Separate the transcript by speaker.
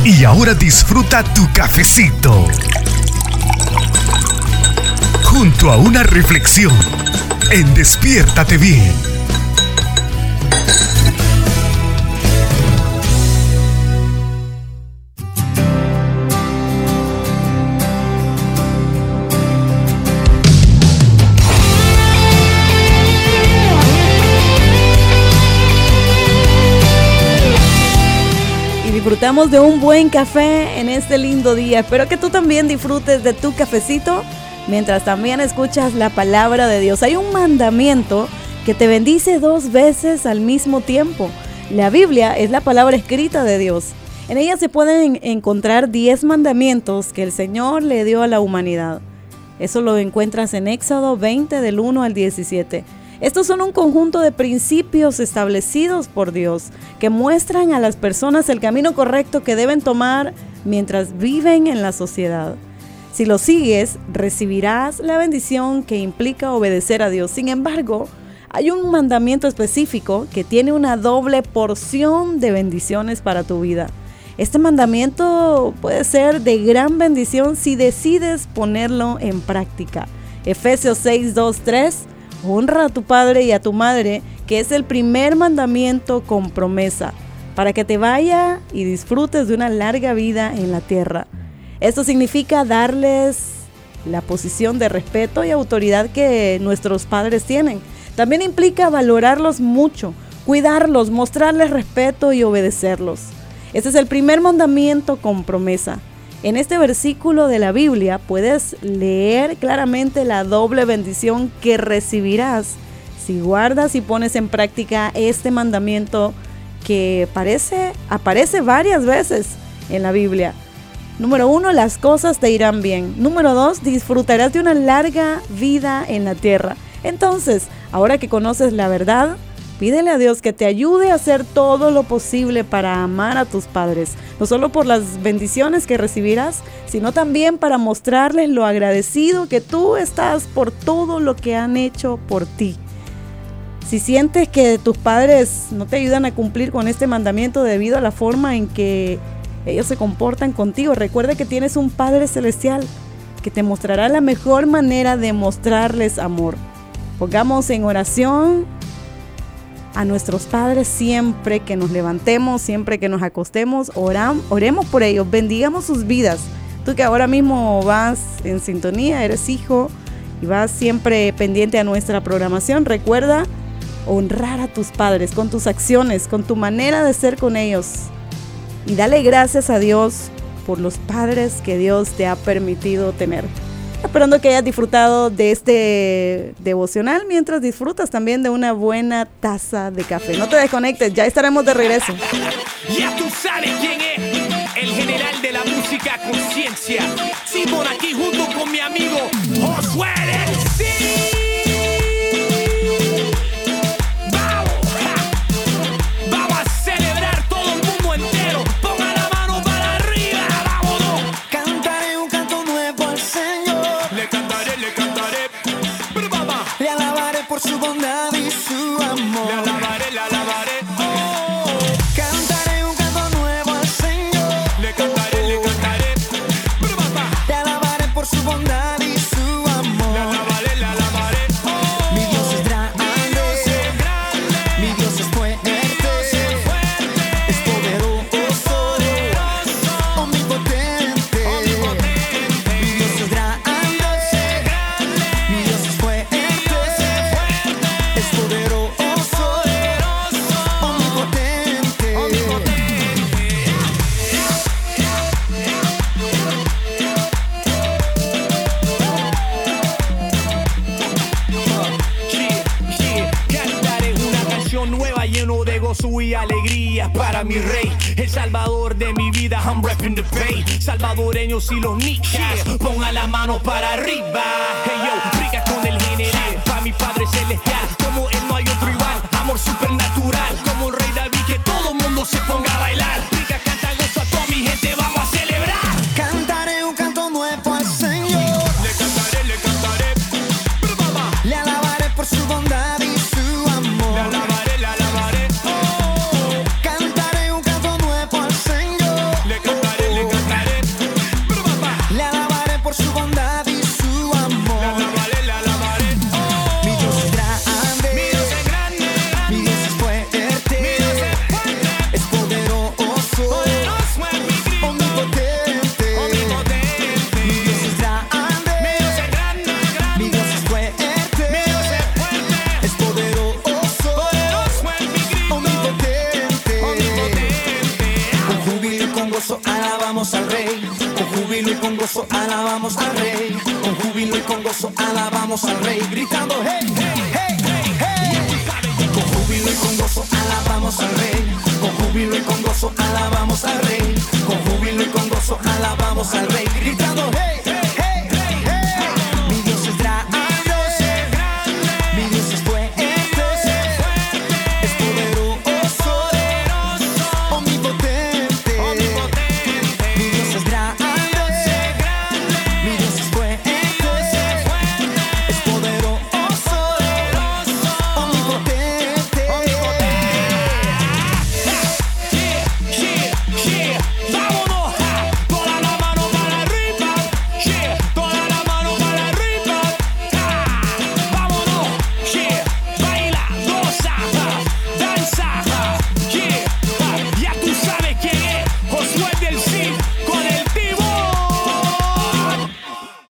Speaker 1: Y ahora disfruta tu cafecito junto a una reflexión en Despiértate Bien.
Speaker 2: Disfrutamos de un buen café en este lindo día. Espero que tú también disfrutes de tu cafecito mientras también escuchas la palabra de Dios. Hay un mandamiento que te bendice 2 veces al mismo tiempo. La Biblia es la palabra escrita de Dios. En ella se pueden encontrar 10 mandamientos que el Señor le dio a la humanidad. Eso lo encuentras en Éxodo 20 del 1 al 17. Estos son un conjunto de principios establecidos por Dios que muestran a las personas el camino correcto que deben tomar mientras viven en la sociedad. Si lo sigues, recibirás la bendición que implica obedecer a Dios. Sin embargo, hay un mandamiento específico que tiene una doble porción de bendiciones para tu vida. Este mandamiento puede ser de gran bendición si decides ponerlo en práctica. Efesios 6:2-3. Honra a tu padre y a tu madre, que es el primer mandamiento con promesa, para que te vaya y disfrutes de una larga vida en la tierra. Esto significa darles la posición de respeto y autoridad que nuestros padres tienen. También implica valorarlos mucho, cuidarlos, mostrarles respeto y obedecerlos. Este es el primer mandamiento con promesa. En este versículo de la Biblia puedes leer claramente la doble bendición que recibirás si guardas y pones en práctica este mandamiento que aparece varias veces en la Biblia. Número 1, las cosas te irán bien. Número 2, disfrutarás de una larga vida en la tierra. Entonces, ahora que conoces la verdad, pídele a Dios que te ayude a hacer todo lo posible para amar a tus padres, no solo por las bendiciones que recibirás, sino también para mostrarles lo agradecido que tú estás por todo lo que han hecho por ti. Si sientes que tus padres no te ayudan a cumplir con este mandamiento debido a la forma en que ellos se comportan contigo, recuerda que tienes un Padre Celestial que te mostrará la mejor manera de mostrarles amor. Pongamos en oración a nuestros padres siempre que nos levantemos, siempre que nos acostemos, oremos por ellos, bendigamos sus vidas. Tú que ahora mismo vas en sintonía, eres hijo y vas siempre pendiente a nuestra programación, recuerda honrar a tus padres con tus acciones, con tu manera de ser con ellos. Y dale gracias a Dios por los padres que Dios te ha permitido tener. Esperando que hayas disfrutado de este devocional mientras disfrutas también de una buena taza de café. No te desconectes, ya estaremos de regreso.
Speaker 3: Ya tú sabes quién es, el general de la música Conciencia. Sí, por aquí junto con mi amigo Josué. Sí.
Speaker 4: Su bondad y su amor. Le alabaré, le alabaré. Oh. Cantaré un canto nuevo al Señor. Le cantaré, le cantaré. Le alabaré por su bondad y su amor. Le alabaré, le alabaré. Oh. Mi Dios es grande. Mi Dios es fuerte. Es poderoso. Omnipotente. Mi Dios es grande. Mi Dios es fuerte.
Speaker 3: Y alegría para mi rey, el salvador de mi vida. I'm repping the bay, salvadoreños y los nichas. Pongan la mano para arriba. Hey yo, briga con el general, pa' mi Padre Celestial. Como él no hay otro igual, amor supernatural. Como el rey David, que todo mundo se ponga a bailar. Briga, canta, goza, toda mi gente, vamos a celebrar.
Speaker 4: Cantaré un canto nuevo al Señor.
Speaker 3: Le cantaré, le cantaré.
Speaker 4: Le alabaré por su bondad y su amor.
Speaker 3: Le alabaré, le alabaré.
Speaker 4: Cantaré un canto nuevo al Señor.
Speaker 3: Le cantaré.
Speaker 4: gozo alabamos al Rey. Con júbilo y con gozo alabamos al Rey. Gritando hey, hey, hey, hey, hey. Con júbilo y con gozo alabamos al Rey. Con júbilo y con gozo alabamos al Rey. Con júbilo y con gozo alabamos al Rey. Gritando hey.